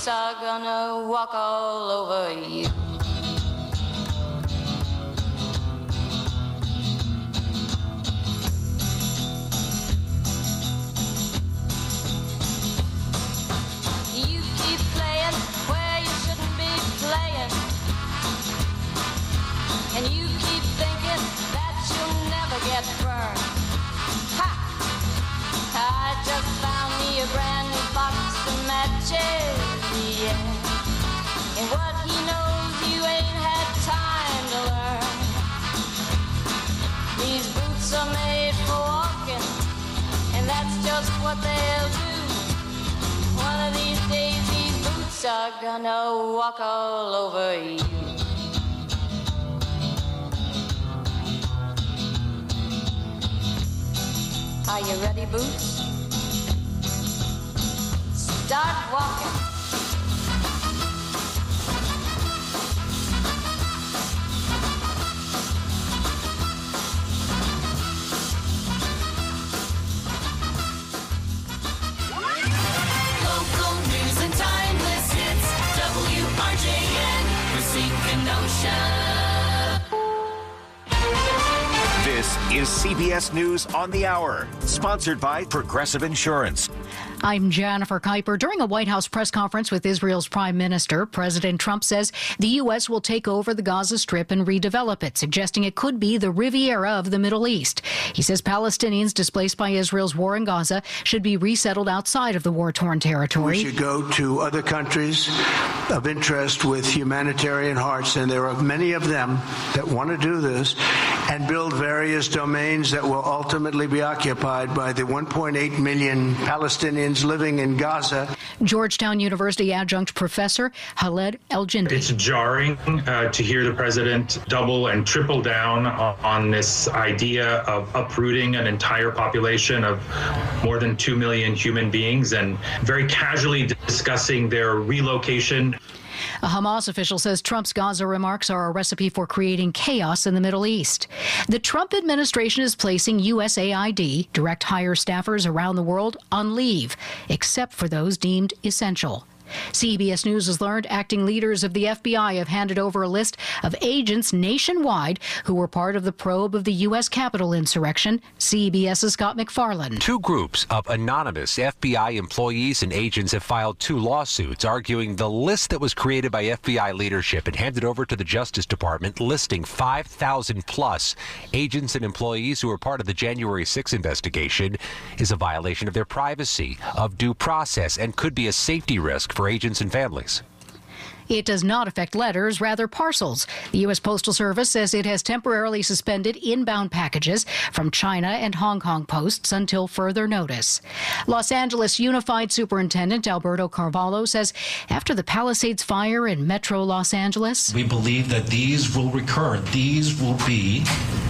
boots are gonna walk all over you. You keep playing where you shouldn't be playing, and you keep thinking that you'll never get burned. Ha! I just found me a brand new box of matches, yeah. And what he knows you ain't had time to learn. These boots are made for walking, and that's just what they'll do. One of these days these boots are gonna walk all over you. Are you ready, Boots? Start walking. Local news and timeless hits. WRJN, Racine Kenosha. This is CBS News on the Hour, sponsored by Progressive Insurance. I'm Jennifer Kuiper. During a White House press conference with Israel's Prime Minister, President Trump says the U.S. will take over the Gaza Strip and redevelop it, suggesting it could be the Riviera of the Middle East. He says Palestinians displaced by Israel's war in Gaza should be resettled outside of the war-torn territory. We should go to other countries of interest with humanitarian hearts, and there are many of them that want to do this, and build various domains that will ultimately be occupied by the 1.8 million Palestinians living in Gaza. Georgetown University adjunct professor Khaled El-Jindi. It's jarring to hear the president double and triple down on this idea of uprooting an entire population of more than 2 million human beings and very casually discussing their relocation. A Hamas official says Trump's Gaza remarks are a recipe for creating chaos in the Middle East. The Trump administration is placing USAID, direct hire staffers around the world, on leave, except for those deemed essential. CBS News has learned acting leaders of the FBI have handed over a list of agents nationwide who were part of the probe of the U.S. Capitol insurrection. CBS's Scott McFarland. Two groups of anonymous FBI employees and agents have filed two lawsuits arguing the list that was created by FBI leadership and handed over to the Justice Department, listing 5,000 plus agents and employees who were part of the January 6 investigation, is a violation of their privacy, of due process, and could be a safety risk for agents and families. It does not affect letters, rather parcels. The U.S. Postal Service says it has temporarily suspended inbound packages from China and Hong Kong posts until further notice. Los Angeles Unified Superintendent Alberto Carvalho says after the Palisades fire in Metro Los Angeles, we believe that these will recur. These will be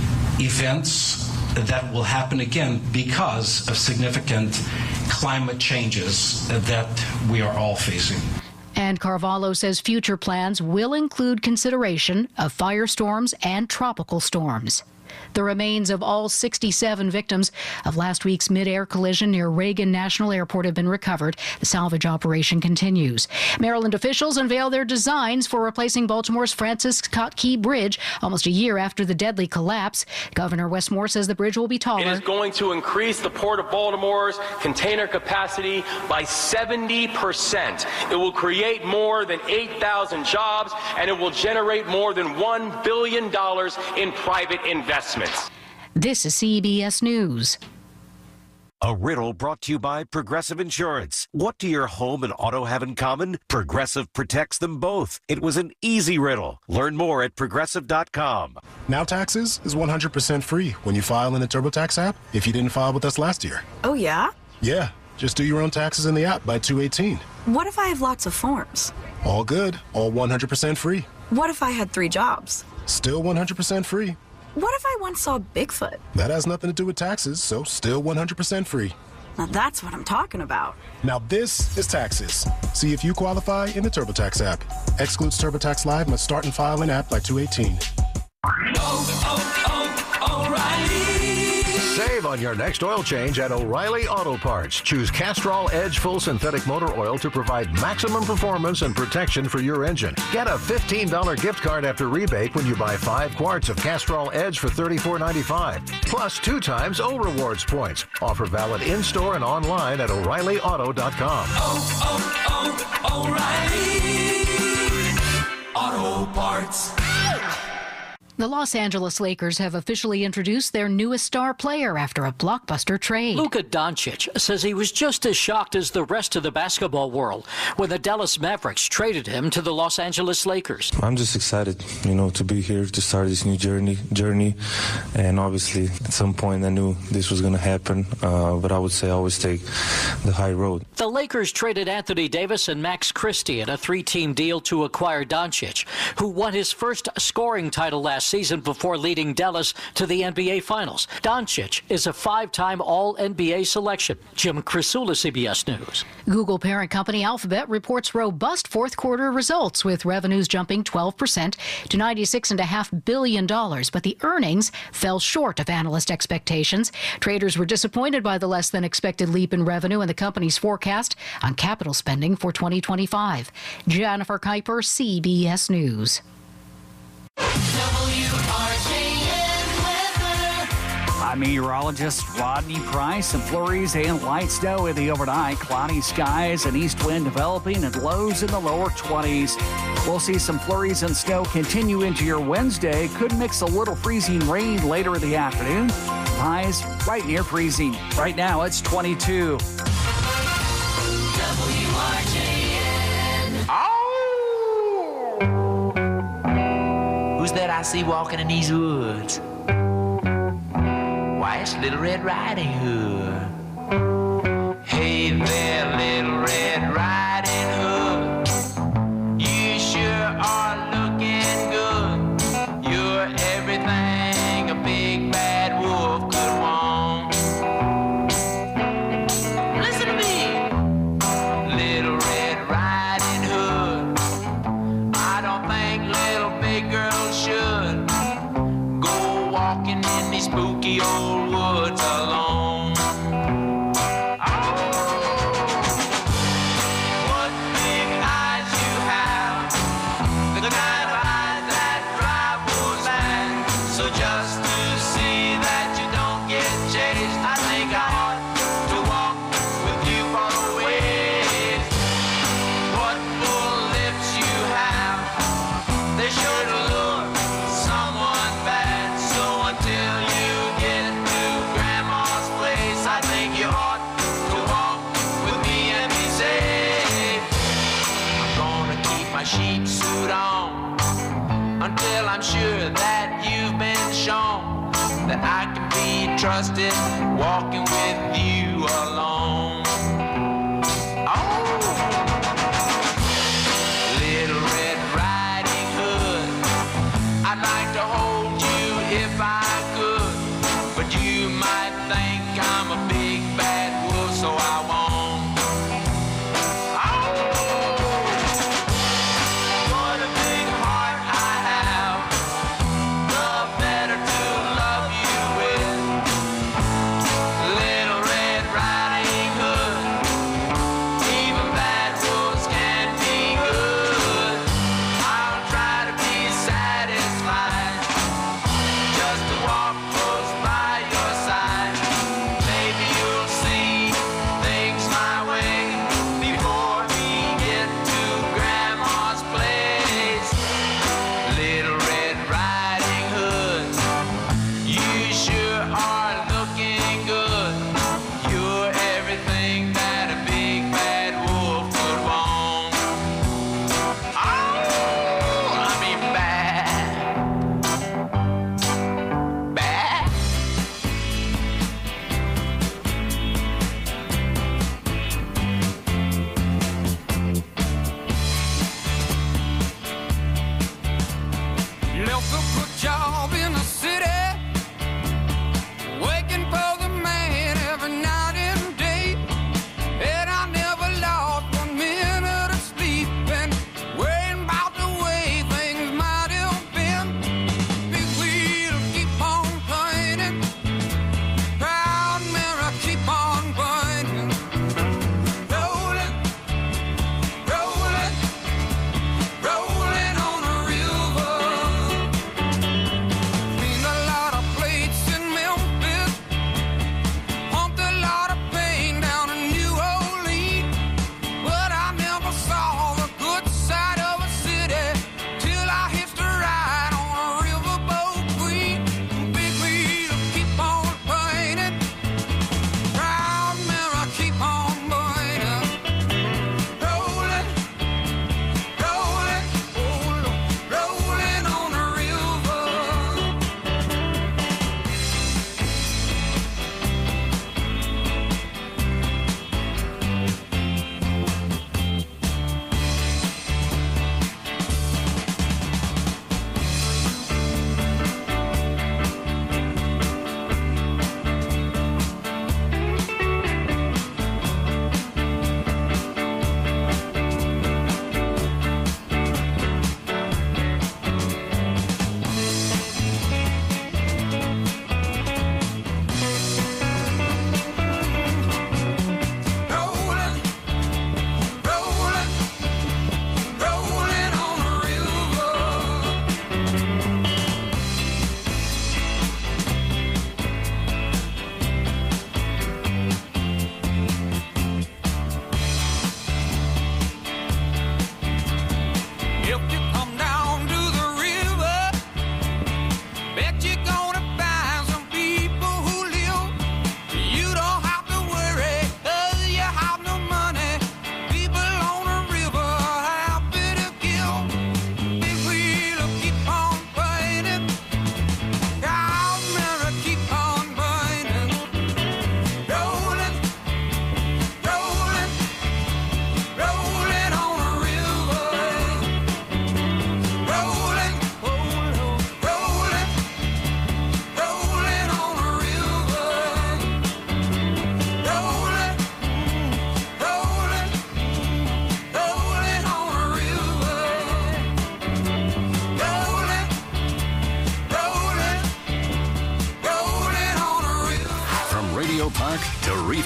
events that will happen again because of significant climate changes that we are all facing. And Carvalho says future plans will include consideration of firestorms and tropical storms. The remains of all 67 victims of last week's mid-air collision near Reagan National Airport have been recovered. The salvage operation continues. Maryland officials unveil their designs for replacing Baltimore's Francis Scott Key Bridge almost a year after the deadly collapse. Governor Wes Moore says the bridge will be taller. It is going to increase the Port of Baltimore's container capacity by 70%. It will create more than 8,000 jobs, and it will generate more than $1 billion in private investments. This is CBS News. A riddle brought to you by Progressive Insurance. What do your home and auto have in common? Progressive protects them both. It was an easy riddle. Learn more at Progressive.com. Now Taxes is 100% free when you file in the TurboTax app if you didn't file with us last year. Oh, yeah? Yeah. Just do your own taxes in the app by 2/18. What if I have lots of forms? All good. All 100% free. What if I had 3 jobs? Still 100% free. What if I once saw Bigfoot? That has nothing to do with taxes, so still 100% free. Now that's what I'm talking about. Now this is taxes. See if you qualify in the TurboTax app. Excludes TurboTax Live, must start and file in app by 2/18. O'Reilly. Save on your next oil change at O'Reilly Auto Parts. Choose Castrol Edge Full Synthetic Motor Oil to provide maximum performance and protection for your engine. Get a $15 gift card after rebate when you buy 5 quarts of Castrol Edge for $34.95. Plus 2 times O Rewards points. Offer valid in-store and online at O'ReillyAuto.com. O'Reilly Auto Parts. The Los Angeles Lakers have officially introduced their newest star player after a blockbuster trade. Luka Doncic says he was just as shocked as the rest of the basketball world when the Dallas Mavericks traded him to the Los Angeles Lakers. I'm just excited, to be here to start this new journey. And obviously, at some point, I knew this was going to happen. But I would say I always take the high road. The Lakers traded Anthony Davis and Max Christie in a 3-team deal to acquire Doncic, who won his first scoring title last season before leading Dallas to the NBA Finals. Doncic is a 5-time All-NBA selection. Jim Crisula, CBS News. Google parent company Alphabet reports robust fourth quarter results, with revenues jumping 12% to $96.5 billion. But the earnings fell short of analyst expectations. Traders were disappointed by the less than expected leap in revenue and the company's forecast on capital spending for 2025. Jennifer Kuiper, CBS News. I'm meteorologist Rodney Price. Some flurries and light snow in the overnight. Cloudy skies and east wind developing and lows in the lower 20s. We'll see some flurries and snow continue into your Wednesday. Could mix a little freezing rain later in the afternoon. Highs right near freezing. Right now it's 22. Who's that I see walking in these woods? Why, it's Little Red Riding Hood. Hey there, Little Red Riding Hood. You sure are looking good. You're everything a big bad wolf could want. Listen to me, Little Red Riding Hood. I don't think little big girls should go walking in these spooky old woods alone. What big eyes you have, the kind of eyes that drive wolves mad. So just to see that you don't get chased, I think I ought to walk with you far away. What full lips you have, they sure to lure someone bad. So until you get to Grandma's place, I think you ought to walk with me and be safe. I'm gonna keep my sheep suit on until I'm sure that you've been shown that I can be trusted walking with you alone. Little Red Riding Hood, I'd like to hold you if I could, but you might think I'm a big bad wolf, so I won't. What a big heart I have, the better to love you with. Little Red Riding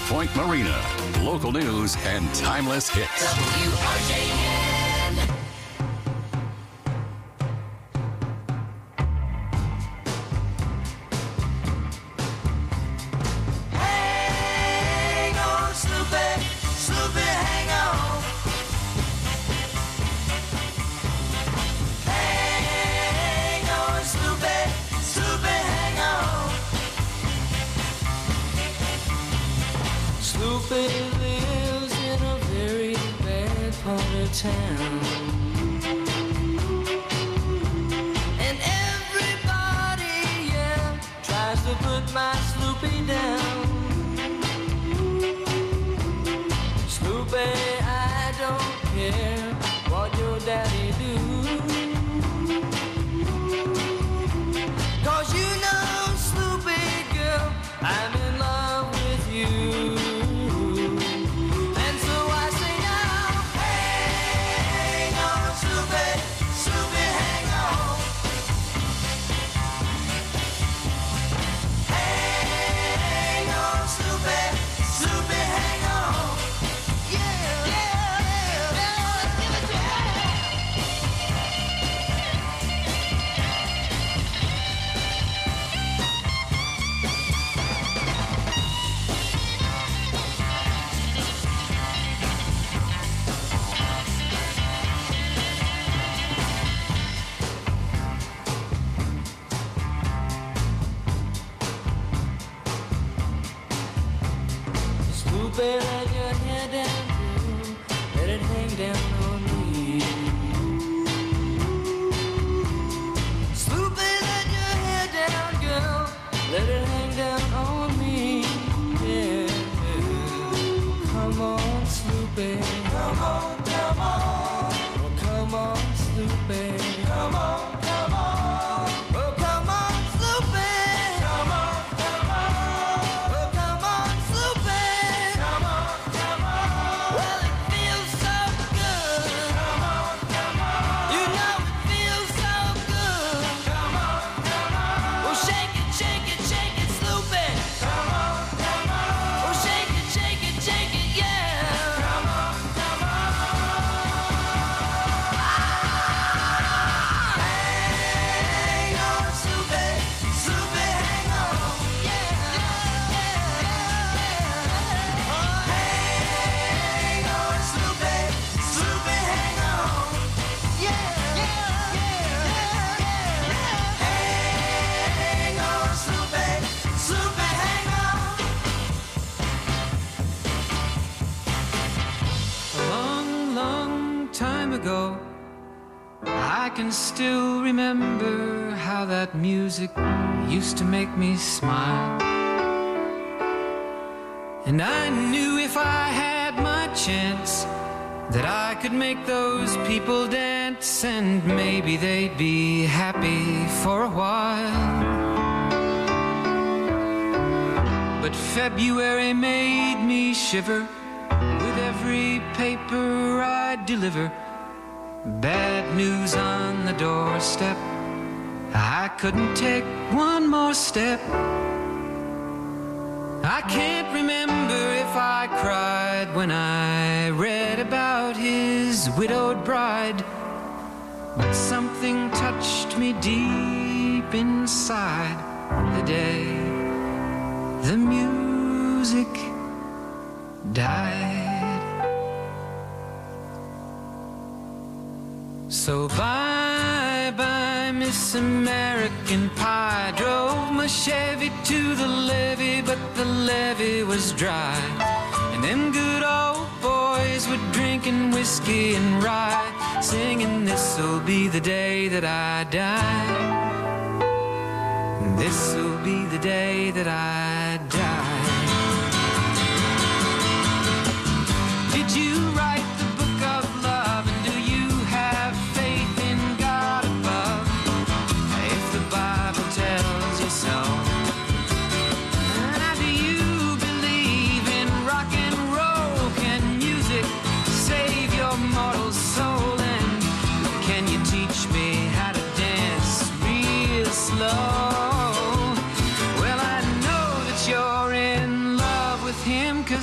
Point Marina. Local news and timeless hits. WRJN. Hang on, Snoopy, Snoopy, hang on. Hang on, Snoopy, Snoopy, hang on. Snoopy lives in a very bad part of town. And everybody, yeah, Tries to put my Snoopy down. Snoopy, I don't care what your daddy do. 'Cause you know, Snoopy girl, I'm in love with you. And so I say now, hang on, Snoopy, Snoopy, hang on. Hang on, Snoopy, Snoopy, hang on. Yeah, yeah, yeah, yeah, give it to me. Snoopy, let your hair down, girl. Let it hang down on me. Snoopy, let your hair down, girl. Let it hang down on me. Yeah. Come on, Snoopy. Come on, come on. Oh, come on, Snoopy. Come on, come on. Oh, come on, Snoopy. Come on, come on. Oh, come on, Snoopy. Come on, come on. Well, it feels so good. Come on, come on. You know it feels so good. Come on, come on. Oh, shake it, shake it, Snoopy. Come on, come on. Oh, shake it, yeah. Come on, come on. Hang on, Snoopy, Snoopy, hang on. Yeah, yeah, yeah. Hang on, Snoopy, Snoopy, hang on. Yeah, yeah, yeah, yeah. Hang on, Snoopy, Snoopy, hang on. A long, long time ago, I can still remember how that music used to make me smile. And I knew if I had my chance that I could make those people dance, and maybe they'd be happy for a while. But February made me shiver with every paper I deliver. Bad news on the doorstep. I couldn't take one more step. I can't remember if I cried when I read about his widowed bride, but something touched me deep inside the day the music died. So bye-bye, Miss American Pie. Drove my Chevy to the levee, but the levee was dry. And them good old boys were drinking whiskey and rye, singing, this'll be the day that I die. This'll be the day that I die. Did you write the book of love, and do you have faith in God above? If the Bible tells you so. Now, do you believe in rock and roll? Can music save your mortal soul? And can you teach me how to dance real slow? Well, I know that you're in love with him, 'cause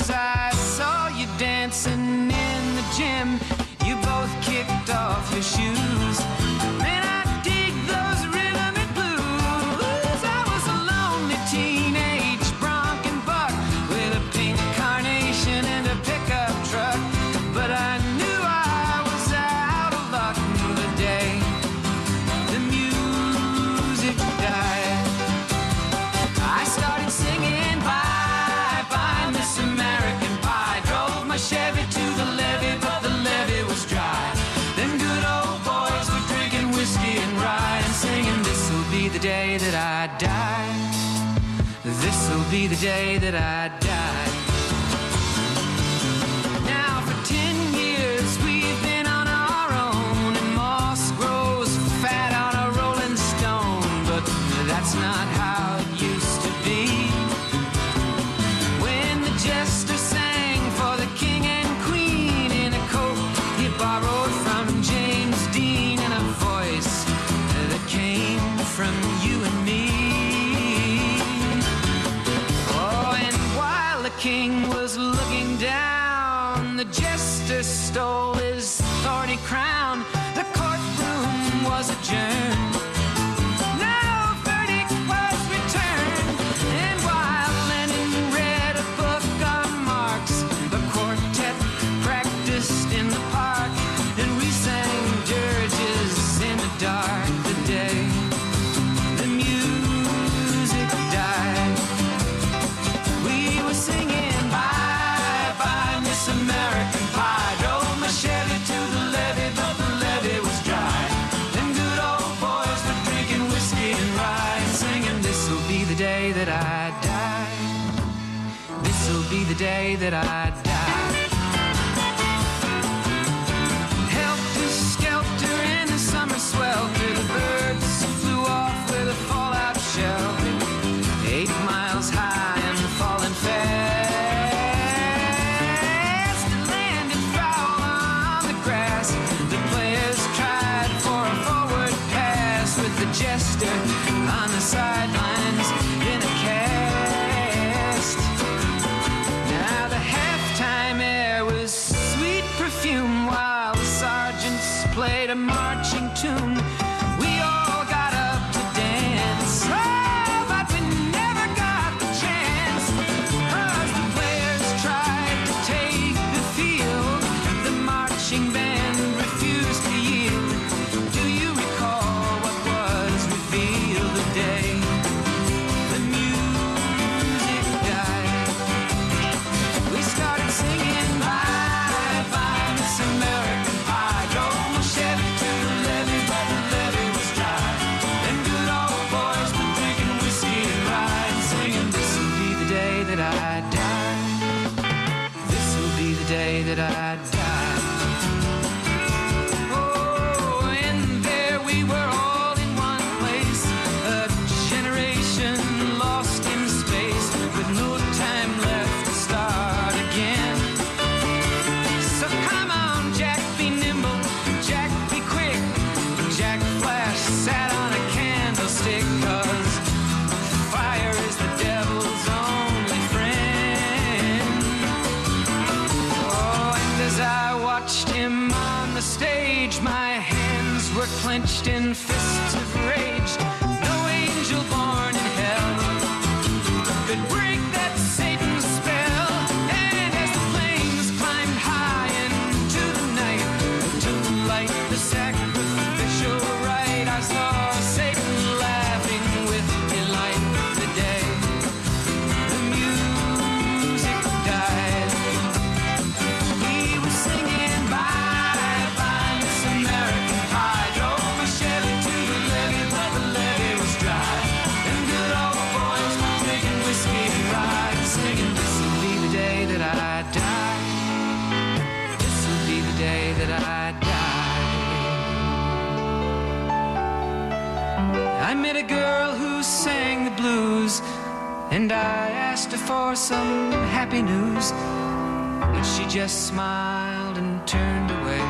the day that I die. This'll be the day that I die. Now for 10 years we've been on our own, and moss grows fat on a rolling stone, but that's not how it used to be. When the jester sang for the king and queen in a coat he borrowed from James Dean, and a voice that came from you and me. Oh, and while the king was looking down, the jester stole his thorny crown. The courtroom was adjourned. No verdict was returned. And while Lenin read a book on Marx, the quartet practiced in the park, and we sang dirges in the dark. The day the music died, we were singing bye bye Miss American Pie. Drove my Chevy to the levee, but the levee was dry. Them good old boys were drinking whiskey and rye, and singing this'll be the day that I die. This'll be the day that I die. Helter skelter in the summer swelter, the birds flew off with a fallout shelter. 8 miles high and falling fast, landed foul on the grass. The players tried for a forward pass, with the jester on the sidelines in a cast. Now the halftime air was sweet perfume, while the sergeants played a marching tune. We all got up to dance, oh, but we never got the chance, 'cause the players tried to take the field. The marching band refused to yield. Do you recall what was revealed the day the music died? We started singing bye bye Miss American Pie. Drove my Chevy to the levee, but the levee was dry. Them good old boys were drinking whiskey and rye, and singing this'll be the day that I die. This'll be the day that I die. Oh, and there we were all in one place, a generation lost in space, with no time left to start again. So come on, Jack, be nimble, Jack, be quick. Jack Flash sat on a candlestick, 'cause fire is the devil's only friend. Oh, and as I watched him on the stage, my hands were clenched in fists of rage. No angel born in hell could break that Satan's spell. And as the flames climbed high into the night to light the sacrificial rite, I saw Satan laughing with delight. The day the music died, we were singing bye bye Miss American Pie. Drove my Chevy to the levee, but the levee was dry. Them good old boys were drinking whiskey and rye, and singing this'll be the day that I die. This'll be the day that I die. I met a girl who sang the blues, and I asked her for some happy news, but she just smiled and turned away.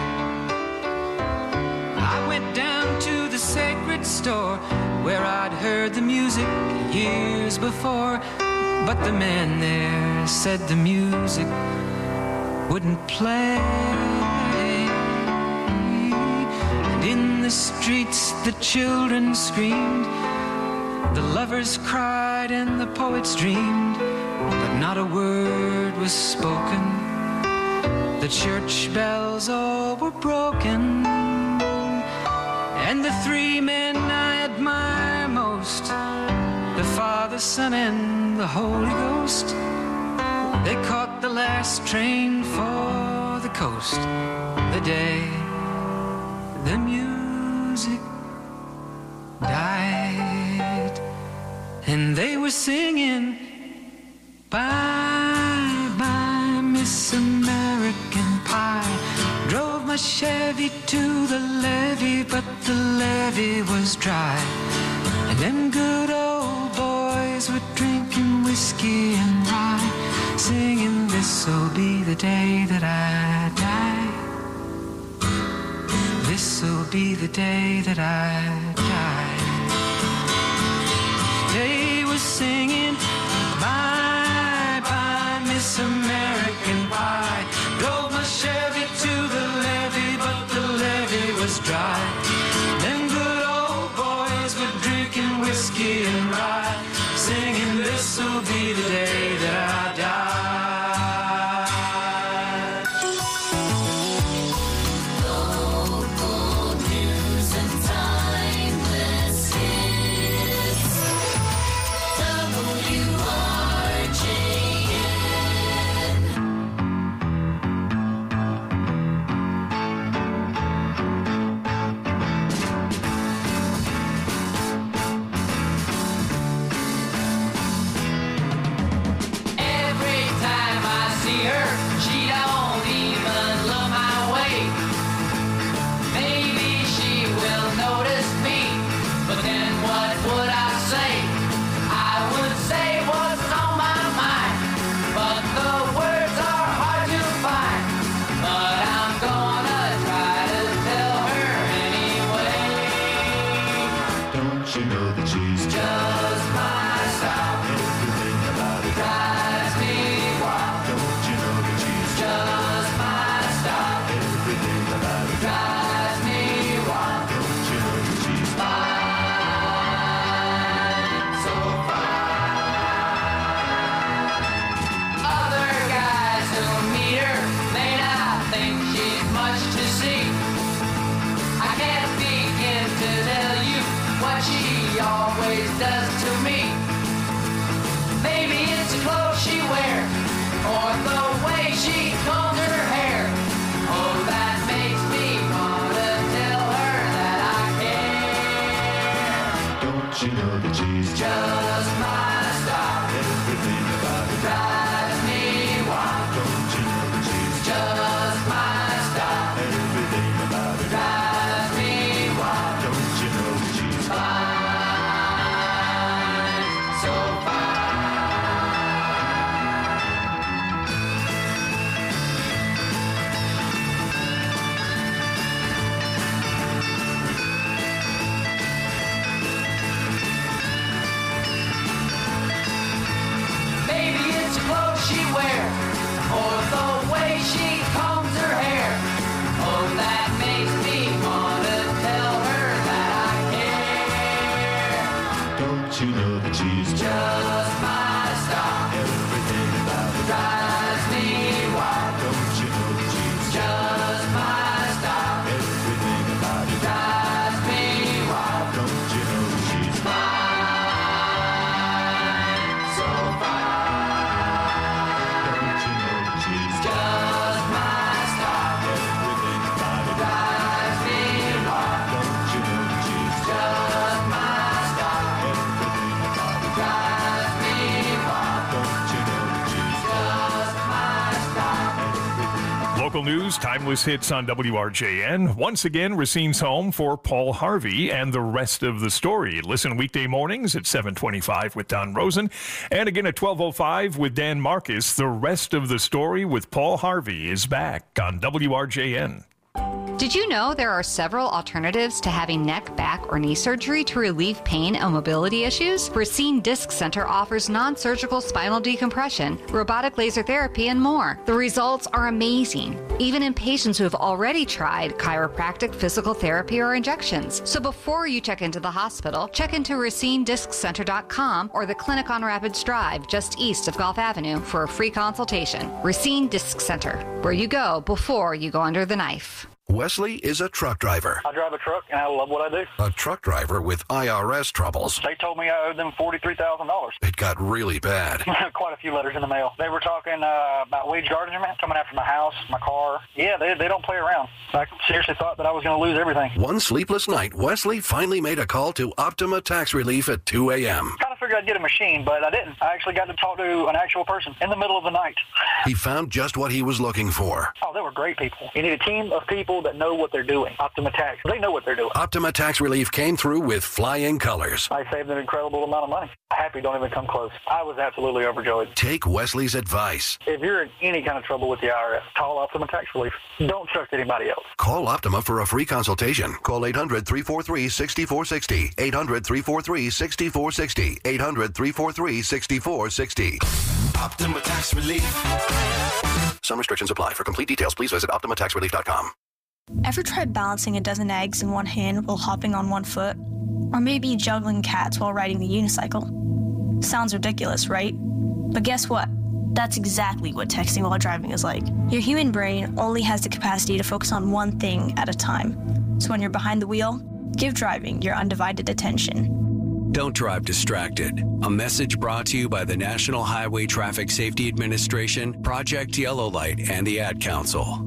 I went down to the sacred store where I'd heard the music years before, but the man there said the music wouldn't play. And in the streets the children screamed, the lovers cried and the poets dreamed, but not a word was spoken. The church bells all were broken, and the 3 men I admire most, the Father, Son, and the Holy Ghost, they caught the last train for the coast. The day the music died. and they were singing, bye, bye, Miss American Pie. Drove my Chevy to the levee, but the levee was dry. And them good old boys were drinking whiskey and rye, singing, this'll be the day that I die. This'll be the day that I die. They were singing, bye, bye, Miss American Pie. Drove my Chevy to the levee, but the levee was dry. Them good old boys were drinking whiskey and rye, singing, this'll be the day that I die. Local news and timeless hits. Every time I see her, she don't even look my way. Maybe she will notice me, but then what would I say? I would say what's on my mind, but the words are hard to find. But I'm gonna try to tell her anyway. Don't you know that she's Just my style. everything about it? Drives me wild. Don't you know that she's Just my style. everything about it? Drives me wild. Don't you know that she's Fine, so fine. Other guys who meet her may not think she's much to see. I can't begin to tell you what she always does to me. Maybe it's the clothes she wears, or the way she combs her hair. Oh, that makes me wanna tell her that I care. Don't you know that she's Just my style. everything about it? Drives me wild. Don't you know that she's Just my style. everything about it? Drives me wild. Don't you know that she's Fine, so fine. Maybe it's the clothes she wears, or the way she combs her hair. Oh, that makes me wanna tell her that I care. Don't you know that she's Just my style. everything about it? Drives me wild. Don't you know that she's Just my style. everything about it? Drives me wild. Don't you know that she's Fine, so fine. Don't you know that she's Just my style. everything about it? Drives me wild. Don't you know that she's Just my style. everything about it? Drives me wild. Don't you know that she's Just my style. Local news, timeless hits on WRJN. Once again, Racine's home for Paul Harvey and the rest of the story. Listen weekday mornings at 7:25 with Don Rosen, and again at 12:05 with Dan Marcus. The rest of the story with Paul Harvey is back on WRJN. Did you know there are several alternatives to having neck, back, or knee surgery to relieve pain and mobility issues? Racine Disc Center offers non-surgical spinal decompression, robotic laser therapy, and more. The results are amazing, even in patients who have already tried chiropractic, physical therapy, or injections. So before you check into the hospital, check into RacineDiscCenter.com or the clinic on Rapids Drive, just east of Gulf Avenue, for a free consultation. Racine Disc Center, where you go before you go under the knife. Wesley is a truck driver. I drive a truck, and I love what I do. A truck driver with IRS troubles. They told me I owed them $43,000. It got really bad. Quite a few letters in the mail. They were talking about wage garnishment, coming after my house, my car. Yeah, they don't play around. I seriously thought that I was going to lose everything. One sleepless night, Wesley finally made a call to Optima Tax Relief at 2 a.m. Kind of figured I'd get a machine, but I didn't. I actually got to talk to an actual person in the middle of the night. He found just what he was looking for. Oh, they were great people. You need a team of people that know what they're doing. Optima Tax, they know what they're doing. Optima Tax Relief came through with flying colors. I saved an incredible amount of money. Happy don't even come close. I was absolutely overjoyed. Take Wesley's advice. If you're in any kind of trouble with the IRS, call Optima Tax Relief. Don't trust anybody else. Call Optima for a free consultation. Call 800-343-6460. 800-343-6460. 800-343-6460. Optima Tax Relief. Some restrictions apply. For complete details, please visit OptimaTaxRelief.com. Ever tried balancing a dozen eggs in one hand while hopping on one foot? Or maybe juggling cats while riding the unicycle? Sounds ridiculous, right? But guess what? That's exactly what texting while driving is like. Your human brain only has the capacity to focus on one thing at a time. So when you're behind the wheel, give driving your undivided attention. Don't drive distracted. A message brought to you by the National Highway Traffic Safety Administration, Project Yellow Light, and the Ad Council.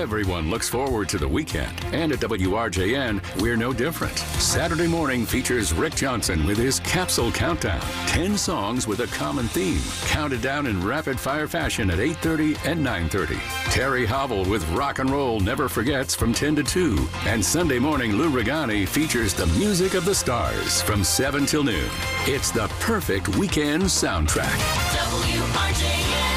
Everyone looks forward to the weekend, and at WRJN, we're no different. Saturday morning features Rick Johnson with his Capsule Countdown. 10 songs with a common theme, counted down in rapid-fire fashion at 8:30 and 9:30. Terry Hobble with Rock and Roll Never Forgets from 10 to 2. And Sunday morning, Lou Regani features the music of the stars from 7 till noon. It's the perfect weekend soundtrack. WRJN.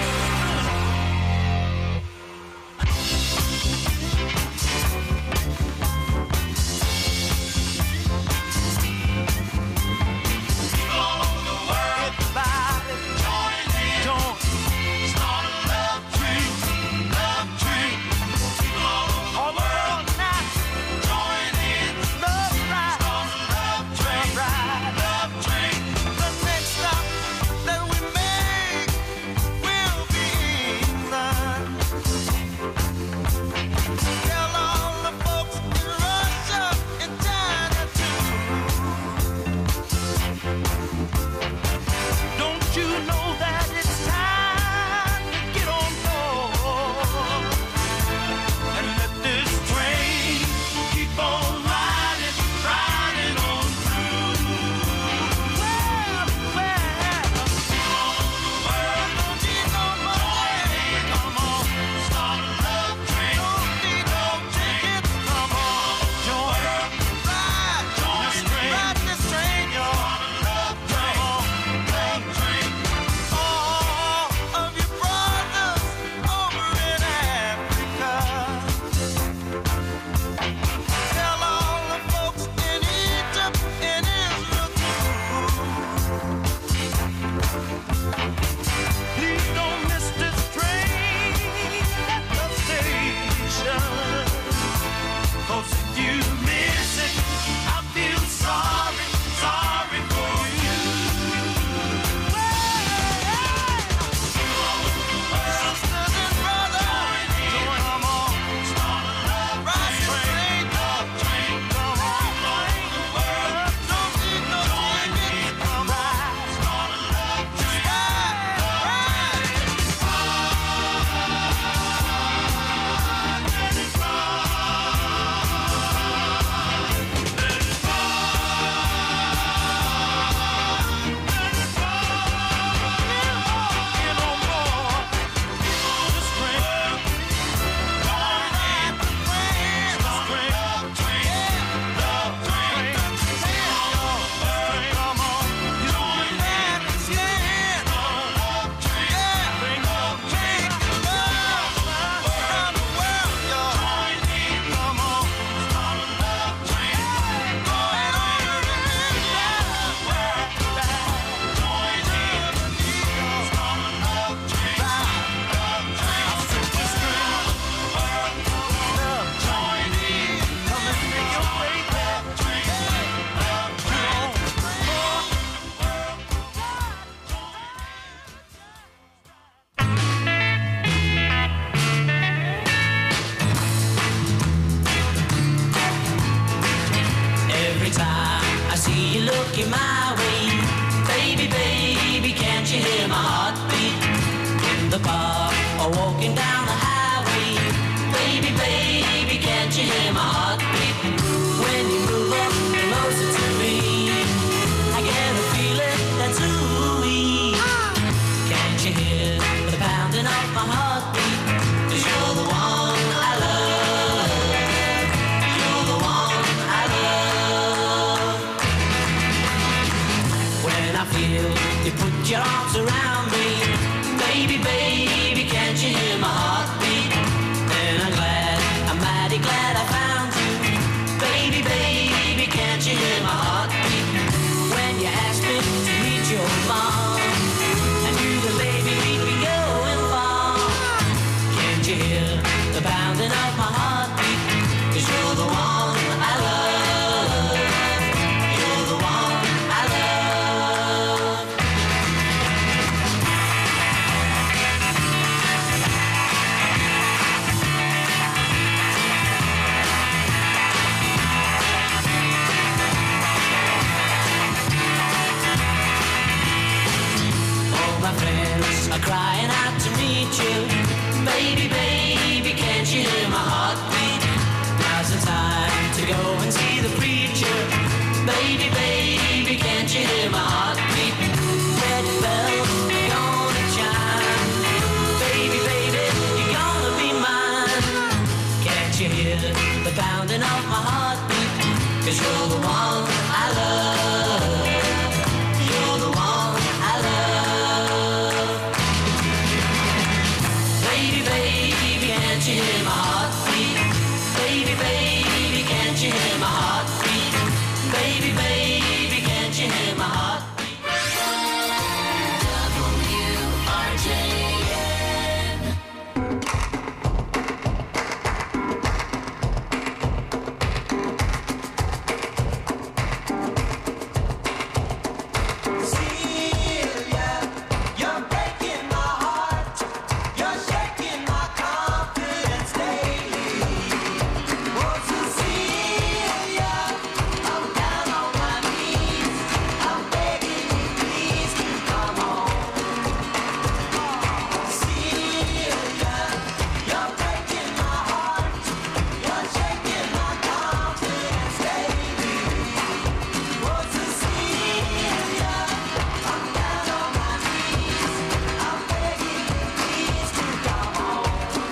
looking my way. Baby, baby, can't you hear my heartbeat? In the park or walking down the highway. Baby, baby, can't you hear my heartbeat? When you move up closer to me, I get a feeling that's ooey. Can't you hear the pounding of my heartbeat? 'Cause you're the one I love. You're the one I love. When I feel you put your arms around me, baby, baby, can't you hear my heartbeat? Then I'm glad, I'm mighty glad I found you. Baby, baby, can't you hear my heartbeat? When you asked me to meet your mom, I knew the baby we'd be going far. Can't you hear the pounding of my heartbeat? 'Cause you're the one I love. You're the one I love. All my friends are crying out to meet you. Baby, baby, can't you hear my heartbeat? Now's the time to go and see the preacher. Baby, baby, can't you hear my heartbeat? Red bells are gonna chime. Baby, baby, you're gonna be mine. Can't you hear the pounding of my heartbeat? 'Cause you're the one I love. You're the one I love. Baby, baby, can't you hear my heartbeat? Baby, baby, can't you hear my heartbeat? Baby, baby, can't you hear my heartbeat? WRJN. Celia, you're breaking my heart. You're shaking my confidence daily. Oh, Cecilia, I'm down on my knees. I'm begging you, please to come home. Celia, you're breaking my heart. You're shaking my confidence daily. Oh, Cecilia, I'm down on my knees. I'm begging you, please to come home.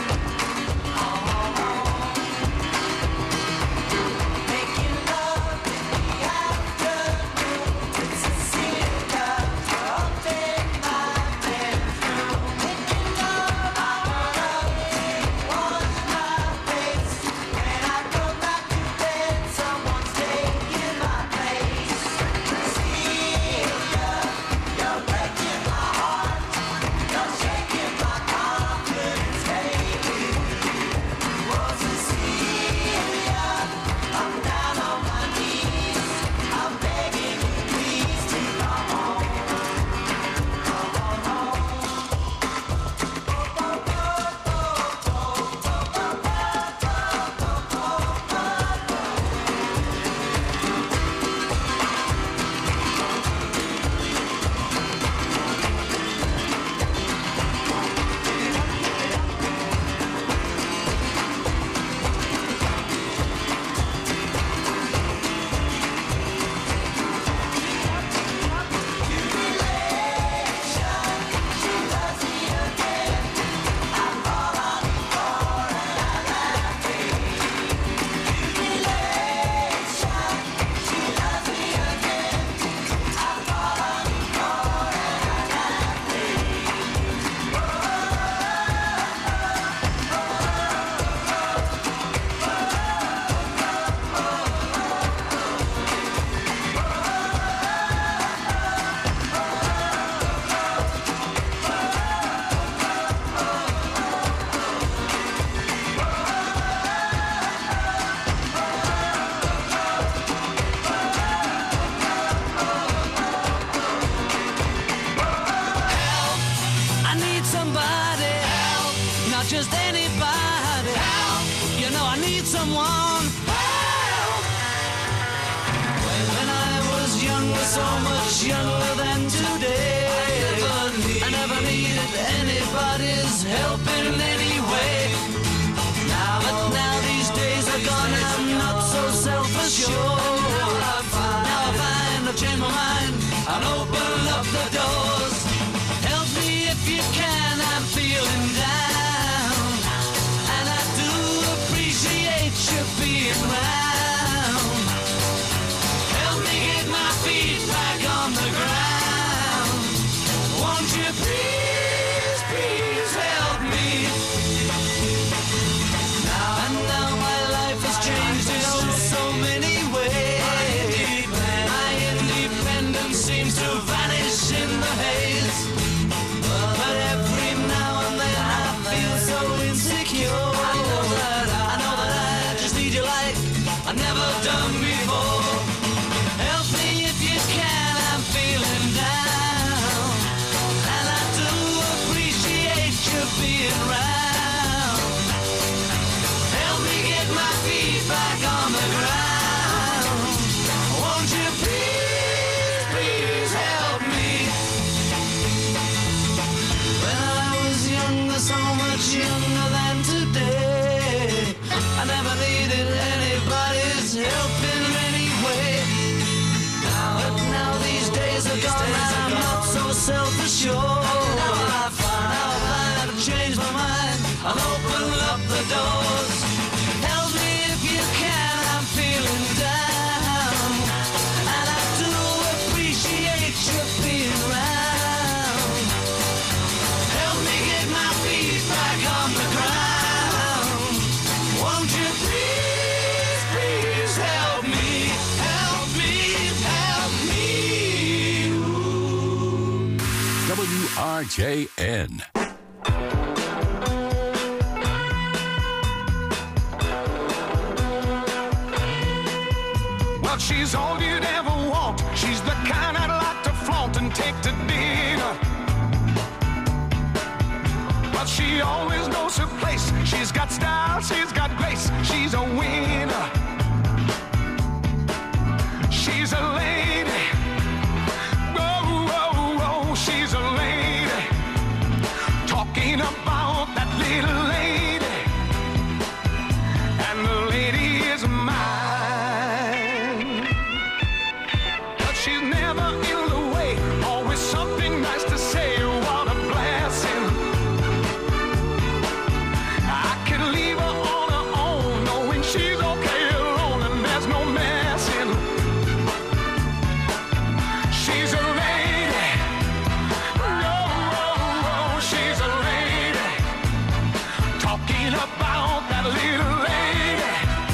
Making love in the afternoon with Cecilia up in my bedroom. Making love out of it, wash my face. When I go back to bed, someone's taking my place. Cecilia, you're breaking my heart. You're shaking my confidence daily. Oh, Cecilia, I'm down on my knees. I'm begging you, please to come home. I need somebody help, not just anybody help. You know I need someone help. When I was younger, so much younger than today, I never needed anybody's help in any way. Now these days are gone, I'm not so self-assured. Now I find I've changed my mind and open up the doors. Help me if you can, I'm feeling down, and I do appreciate you being round. Help me get my feet back on the ground. WRJN. Well, she's all you'd ever want. She's the kind I'd like to flaunt and take to dinner. But she always knows her place. She's got style, she's got grace. She's a winner. She's a lady. Whoa, whoa, whoa, she's a lady. Talking about that little lady. And the lady is mine. She's never in the way, always something nice to say. What a blessing. I could leave her on her own, knowing she's okay alone and there's no messing. She's a lady. Oh, oh, oh, she's a lady. Talking about that little lady.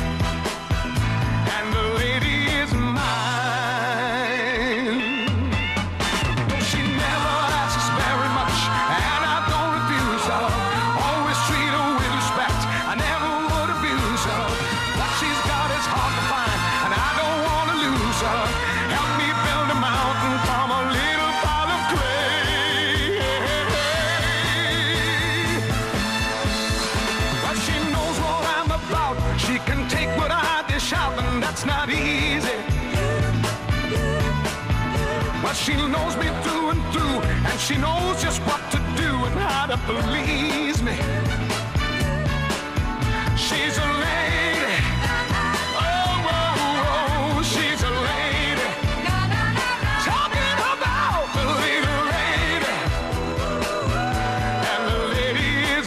And the lady is mine. That's not easy. But she knows me through and through, and she knows just what to do and how to please me. She's a lady. Oh, oh, oh, she's a lady. Talking about the little lady. And the lady is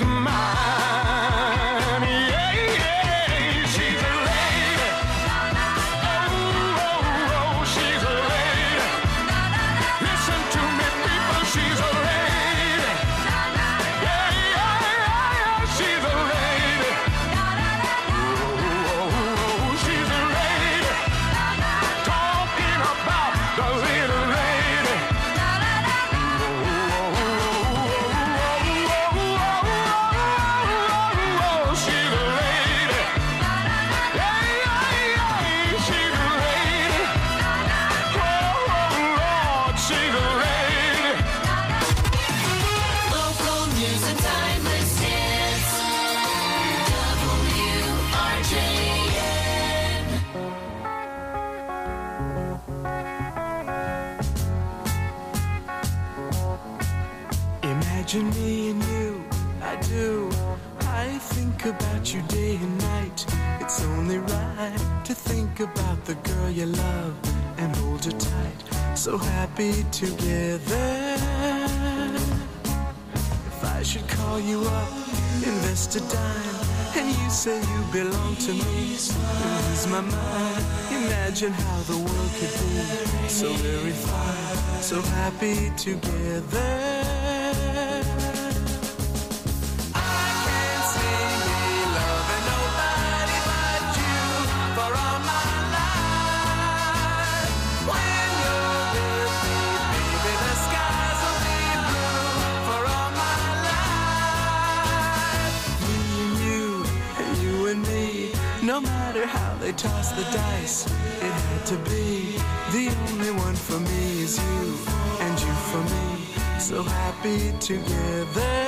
mine. Yeah, yeah, she's a lady. She's a lady. Listen to me, people, she's a lady. Yeah, yeah, yeah, she's a lady. Oh, she's a lady. Talking about the little lady. Oh, she's a lady. Yeah, yeah, yeah, she's a lady. Local news and timeless hits. WRJN. Imagine me and you, I do. I think about you day and night. It's only right to think about the girl you love and hold her tight. So happy together. If I should call you up, invest a dime, and you say you belong to me, lose my mind. Imagine how the world could be so very fine, so happy together. No matter how they toss the dice, it had to be. The only one for me is you, and you for me, so happy together.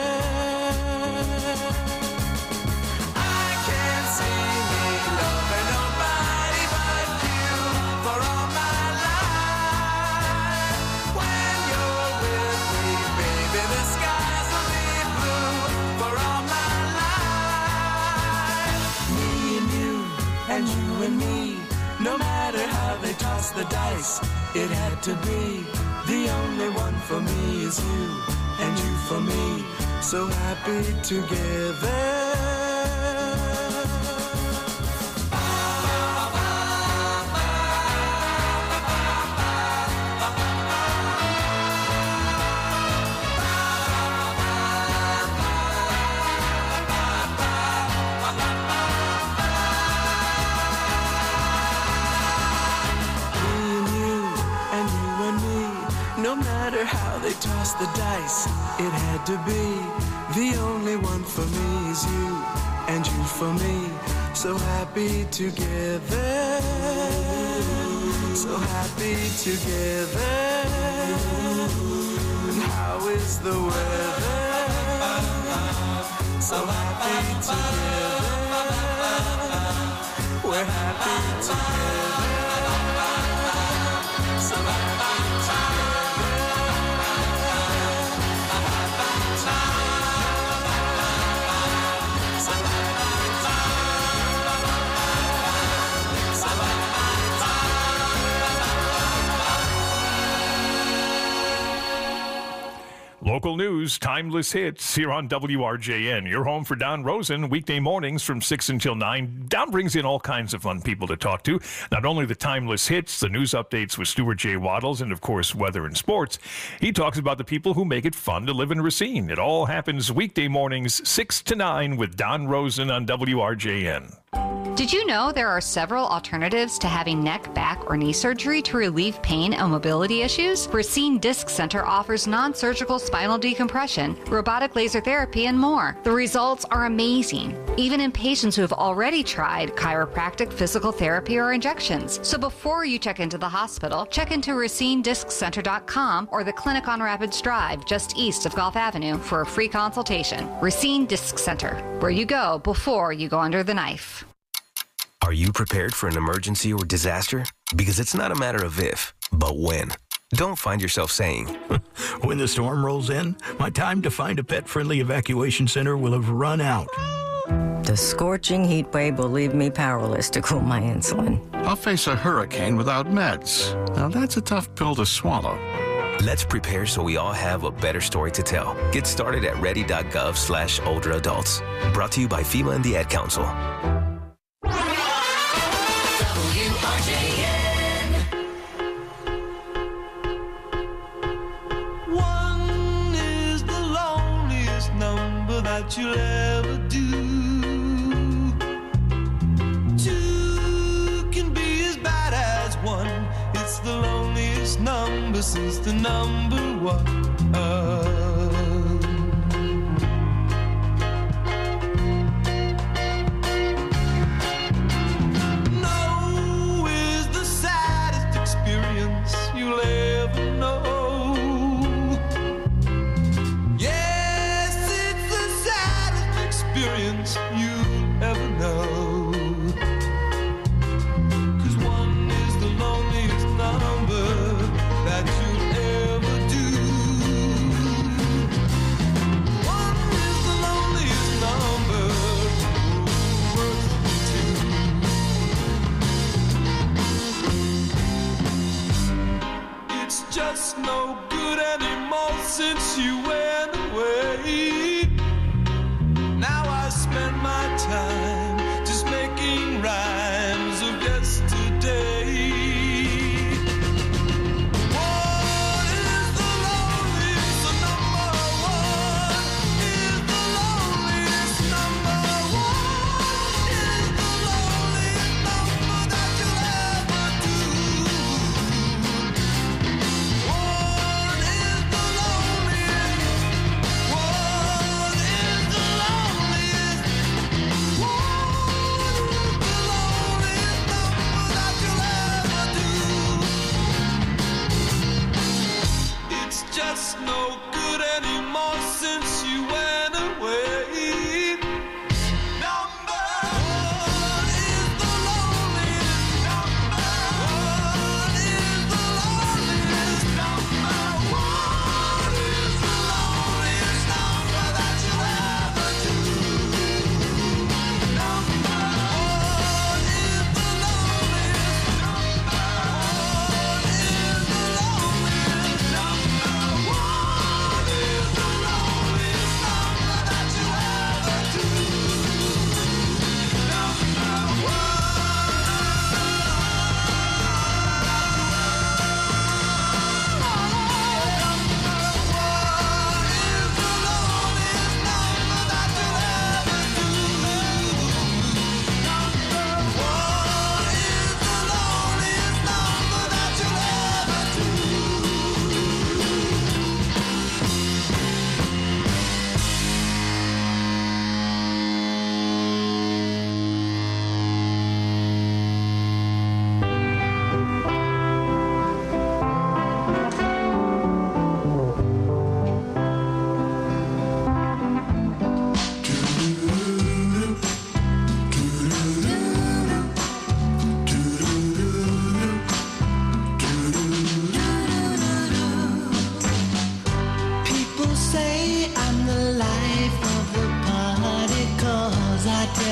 I can't see me loving nobody but you for all my life. When you're with me, baby, the skies will be blue for all my life. Me and you, and you and me, no matter how they toss the dice, it had to be. The only one for me is you, and you for me, so happy together. No matter how they toss the dice, it had to be. The only one for me is you, and you for me. So happy together, so happy together. And how is the weather? So happy together. We're happy together. So happy Local news, timeless hits here on WRJN. You're home for Don Rosen, weekday mornings from 6 until 9. Don brings in all kinds of fun people to talk to. Not only the timeless hits, the news updates with Stuart J. Waddles, and, of course, weather and sports. He talks about the people who make it fun to live in Racine. It all happens weekday mornings, 6 to 9 with Don Rosen on WRJN. Did you know there are several alternatives to having neck, back, or knee surgery to relieve pain and mobility issues? Racine Disc Center offers non-surgical spinal decompression, robotic laser therapy, and more. The results are amazing, even in patients who have already tried chiropractic, physical therapy, or injections. So before you check into the hospital, check into RacineDiscCenter.com or the clinic on Rapids Drive, just east of Gulf Avenue, for a free consultation. Racine Disc Center, where you go before you go under the knife. Are you prepared for an emergency or disaster? Because it's not a matter of if, but when. Don't find yourself saying, when the storm rolls in, my time to find a pet-friendly evacuation center will have run out. The scorching heat wave will leave me powerless to cool my insulin. I'll face a hurricane without meds. Now that's a tough pill to swallow. Let's prepare so we all have a better story to tell. Get started at ready.gov/older adults. Brought to you by FEMA and the Ad Council. One is the loneliest number that you'll ever do. Two can be as bad as one. It's the loneliest number since the number one. No is the saddest experience you'll ever know. Yes, it's the saddest experience you'll ever know. 'Cause one is the loneliest number that you'll ever do. One is the loneliest number, worth two. It's just no good anymore since you went away. Now I spend my time just making rhymes of yesterday. One is the loneliest, the number one is the loneliest number. One is the loneliest number that you'll ever do. One is the loneliest. One is the loneliest. One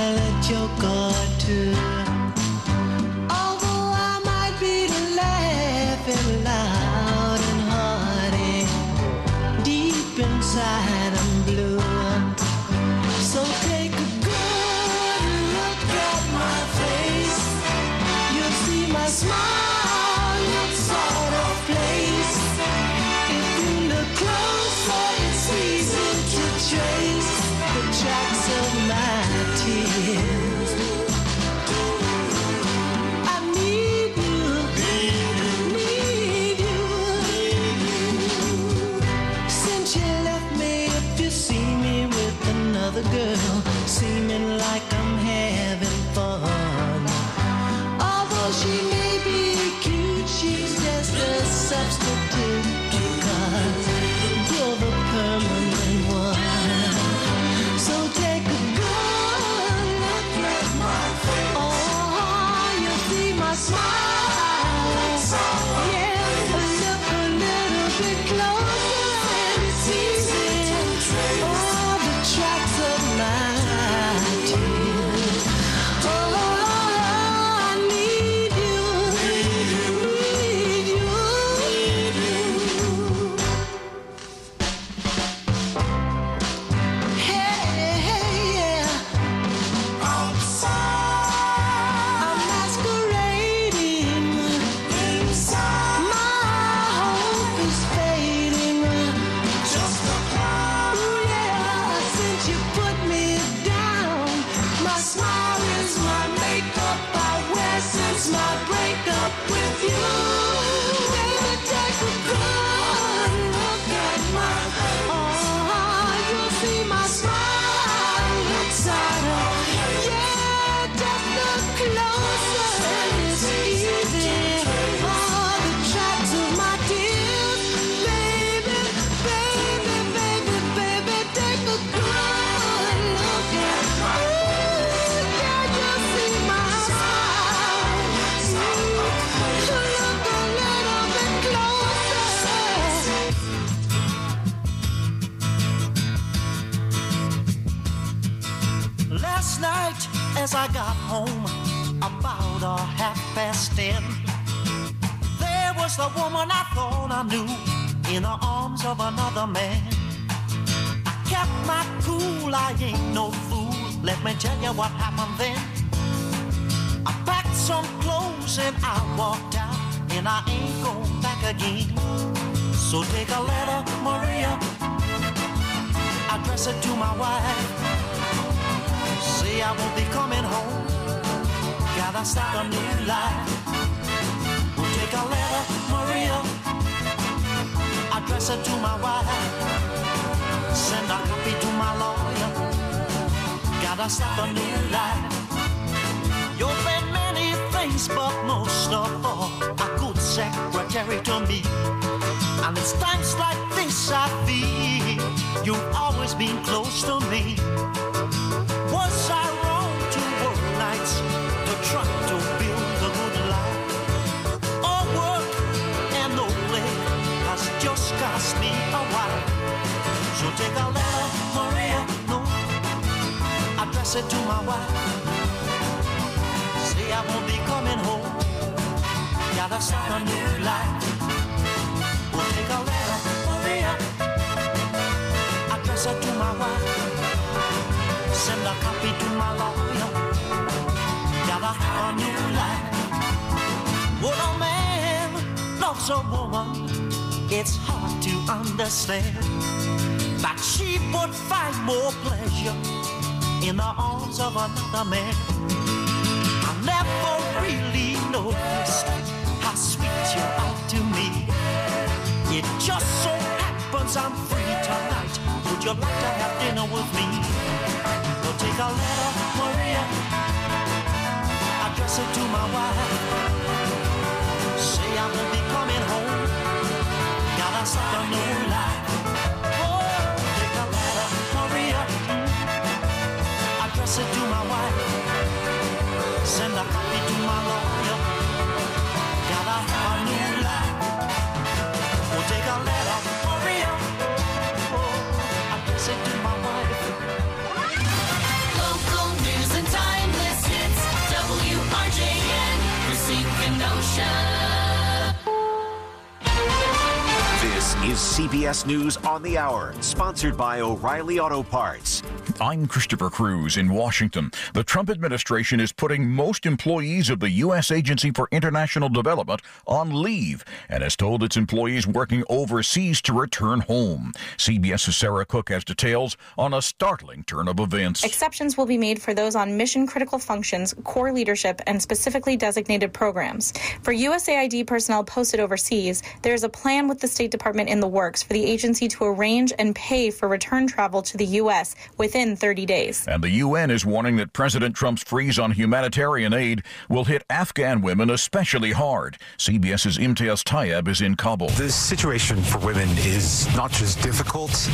smile, a joke or two. Although I might be laughing loud and hearty, deep inside I'm blue. So take a good look at my face. You'll see my smile looks sort of place. If you look closer, it's easy to trace the tracks of my tears. I need you, need you. Since you left me, if you see me with another girl, seeming like I'm having fun. Although she may be cute, she's just a substitute, because you're the permanent one. So take a good look at my face. Oh, you'll see my smile. Yeah, look a little bit closer and it's easy to trace all the tracks of my tears. Oh, I need you, need you. Hey, yeah. I'm masquerading inside. My hope is fading. Just a cloud. Ooh, yeah. Since you put me down, my smile is my makeup I wear since my breakup with you. Baby, take a good look at my face. Oh, you'll see my smile inside of. Yeah, just look closer and it's easy. All the tracks of my tears, baby, baby, baby, baby, take a good look at my face. Yeah, you'll see my smile. Look a little bit closer. Last night, as I got home, about 10:30, there was the woman I thought I knew in the arms of another man. I kept my cool, I ain't no fool. Let me tell you what happened then. I packed some clothes and I walked out, and I ain't going back again. So take a letter, Maria, address it to my wife. Say I won't be coming home, gotta start a new life. We'll take a letter, Maria, address it to my wife. Send a copy to my lawyer, gotta start a new life. You've been many things, but most of all, a good secretary to me. And it's times like this I feel you've always been close to me. Was I wrong to work nights to try to build a good life? All work and no play has just cost me a while. So take a letter, Maria, no, address it to my wife. Say I won't be coming home, gotta start a new life. We'll take a letter, Maria, address it to my wife. Send a copy to my lawyer, gotta have a new life. When a man loves a woman, it's hard to understand that she would find more pleasure in the arms of another man. I never really noticed how sweet you are to me. It just so happens I'm free tonight. Would you like to have dinner with me? We'll take a letter, Maria, address it to my wife. Say I won't be coming home, gotta start a new life. Oh, take a letter, Maria, address it to my wife. Send a copy to my lawyer, gotta have a new life. We'll take a letter, Maria, address it to my wife. Local news and time. is CBS News on the Hour, sponsored by O'Reilly Auto Parts. I'm Christopher Cruz in Washington. The Trump administration is putting most employees of the U.S. Agency for International Development on leave and has told its employees working overseas to return home. CBS's Sarah Cook has details on a startling turn of events. Exceptions will be made for those on mission-critical functions, core leadership, and specifically designated programs. For USAID personnel posted overseas, there is a plan with the State Department in the works for the agency to arrange and pay for return travel to the U.S. within 30 days. And the UN is warning that President Trump's freeze on humanitarian aid will hit Afghan women especially hard. CBS's Imtiaz Tayeb is in Kabul. The situation for women is not just difficult,